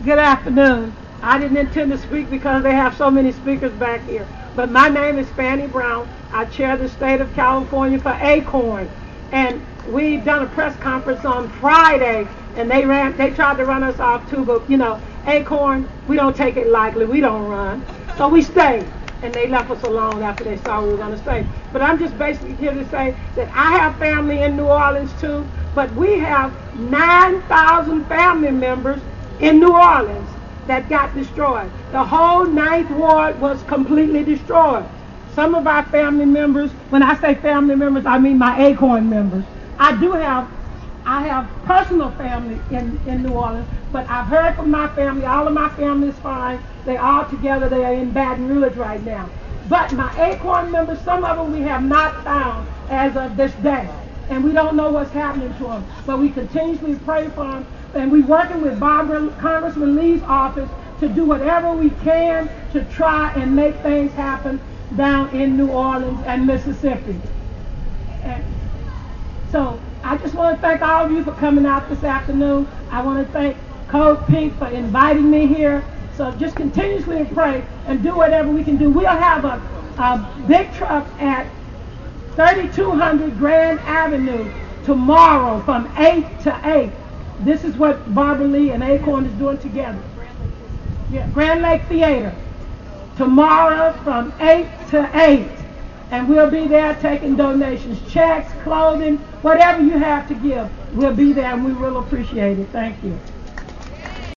Good afternoon. I didn't intend to speak because they have so many speakers back here. But my name is Fannie Brown. I chair the state of California for ACORN. And we done a press conference on Friday, and they tried to run us off too, but ACORN, we don't take it lightly. We don't run. So we stayed. And they left us alone after they saw we were going to stay. But I'm just basically here to say that I have family in New Orleans too, but we have 9,000 family members in New Orleans that got destroyed. The whole Ninth Ward was completely destroyed. Some of our family members, when I say family members, I mean my ACORN members. I have personal family in New Orleans, but I've heard from my family. All of my family is fine. They all together. They are in Baton Rouge right now. But my ACORN members, some of them we have not found as of this day, and we don't know what's happening to them. But we continuously pray for them, and we're working with Congressman Lee's office to do whatever we can to try and make things happen down in New Orleans and Mississippi. And so I just want to thank all of you for coming out this afternoon. I want to thank Code Pink for inviting me here. So just continuously pray and do whatever we can do. We'll have a big truck at 3200 Grand Avenue tomorrow from 8 to 8. This is what Barbara Lee and ACORN is doing together. Yeah, Grand Lake Theater. Tomorrow from 8 to 8. And we'll be there taking donations, checks, clothing, whatever you have to give. We'll be there and we will appreciate it. Thank you.